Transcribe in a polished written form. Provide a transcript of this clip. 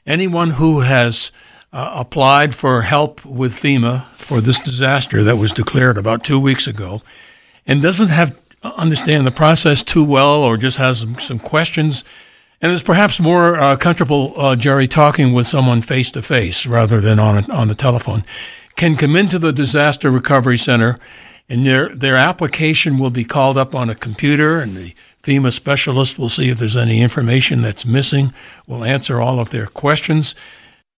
Anyone who has applied for help with FEMA for this disaster that was declared about 2 weeks ago and doesn't understand the process too well, or just has some questions, and is perhaps more comfortable, Jerry, talking with someone face to face rather than on the telephone, can come into the Disaster Recovery Center, and their application will be called up on a computer, and the FEMA specialist will see if there's any information that's missing. We'll answer all of their questions.